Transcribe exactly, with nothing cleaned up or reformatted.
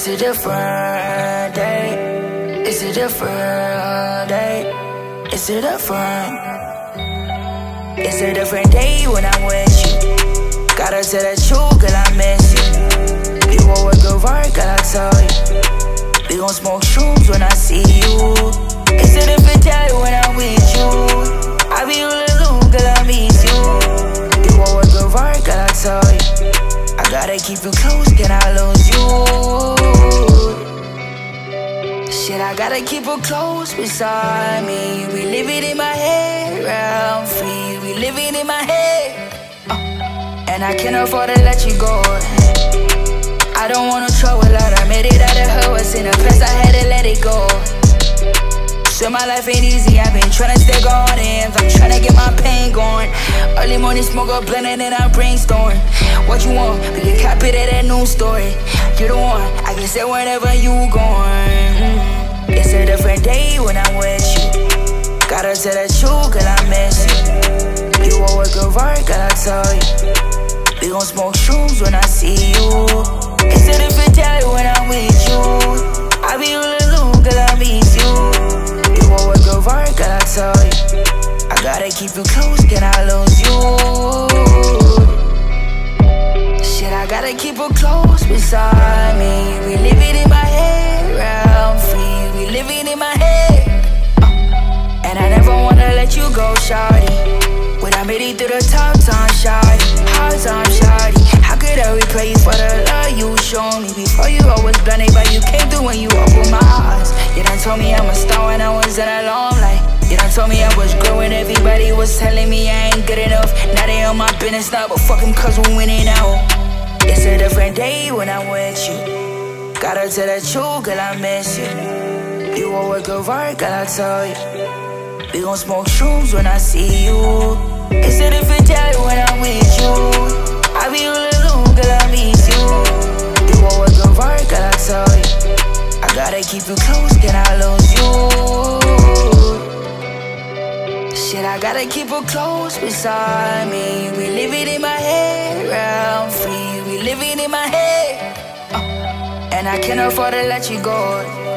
It's a different day. It's a different day. It's a different. It's a different day when I'm with you. Gotta tell the truth, girl, I miss you. You always good work, girl, I tell you. We gon' smoke shrooms when I see you. It's a different day when I'm with you. I be all alone, girl, I miss you. You always good work, girl, I tell you. I gotta keep you close, can I lose you? Shit, I gotta keep her close beside me. We live it in my head, round free. We live it in my head, uh, and I can't afford to let you go. I don't want no trouble, Lord, I made it out of her. What's in the past, I had to let it go. So my life ain't easy, I've been tryna stay gone in. I'm tryna get my pain going. Early morning smoke up blending and I brainstorm. What you want, we can copy that at news story. You the one, I can say whenever you going. mm. It's a different day when I'm with you. Gotta tell the truth, girl, I miss you. You always good work, girl, I tell you. We gon' smoke shrooms when I see you. It's a different day when I'm with you. I be all alone, girl, I miss you. You always good work, girl, I tell you. I gotta keep you close, can I lose you? Shit, I gotta keep her close beside me. We live it in my head, round free. We live it in my head, uh, and I never wanna let you go, shawty. When I made it through the tough time, shawty. Hard time, shawty. How could I repay you for the love you showed me? Before you always blinded, but you came through when you opened my eyes. You done told me I'm a star when I was in a long life. You done told me I was growing, everybody was telling me I ain't good enough. Now they on my business now, but fuck them cause we're winning out. It's a different day when I'm with you. Gotta tell the truth, girl, I miss you. You always good work, girl, I tell you. We gon' smoke shrooms when I see you. It's a different day when I'm with you. I be all alone, girl, I miss you. You always good work, girl, I tell you. I gotta keep you close, can I lose you? Shit, I gotta keep her close beside me. We live it in my head, round free. We live it in my head, uh, and I can't afford to let you go.